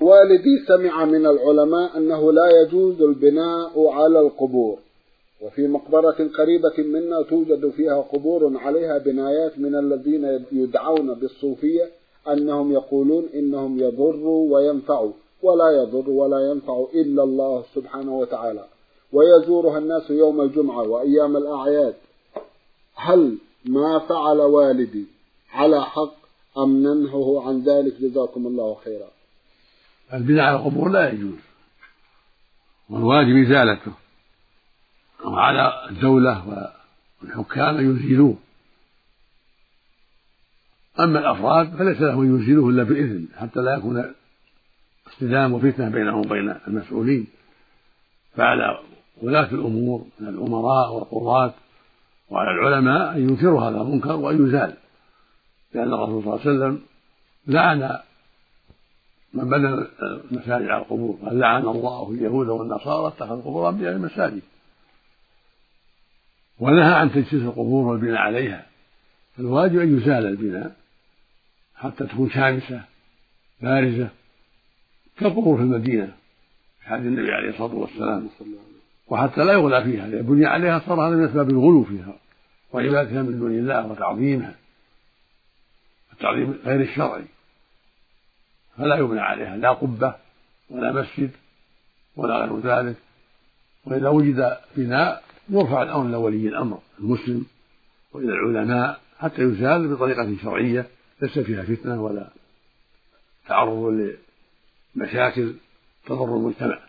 والدي سمع من العلماء أنه لا يجوز البناء على القبور، وفي مقبرة قريبة منا توجد فيها قبور عليها بنايات من الذين يدعون بالصوفية أنهم يقولون إنهم يضروا وينفعوا، ولا يضر ولا ينفع إلا الله سبحانه وتعالى، ويزورها الناس يوم الجمعة وأيام الأعياد. هل ما فعل والدي على حق أم ننهه عن ذلك؟ جزاكم الله خيرا. البناء على القبور لا يجوز، والواجب إزالته، وعلى الدولة والحكام أن يزيلوه. أما الأفراد فليس لهم أن يزيلوه إلا بإذن، حتى لا يكون اصطدام وفتنة بينهم وبين المسؤولين. فعلى ولاة الأمور من الأمراء والقضاة وعلى العلماء أن ينكروا هذا المنكر وأن يزال، لأن الرسول صلى الله عليه وسلم لعن من بنى المساجد على القبور، قال لعن الله اليهود والنصارى اتخذوا قبور أنبيائهم مساجد، ونهى عن تجسيس القبور والبناء عليها. فالواجب أن يزال البناء حتى تكون شامسة بارزة كالقبور في المدينة في حديث النبي عليه الصلاة والسلام، وحتى لا يغلى فيها، إذا بني عليها صار هذا من أسباب الغلو فيها وعبادتها من دون الله وتعظيمها، التعظيم غير الشرعي. فلا يبنى عليها لا قبة ولا مسجد ولا غير ذلك. وإذا وجد بناء يرفع الأمر إلى ولي الأمر المسلم وإلى العلماء حتى يزال بطريقة شرعية ليس فيها فتنة ولا تعرض لمشاكل تضر المجتمع.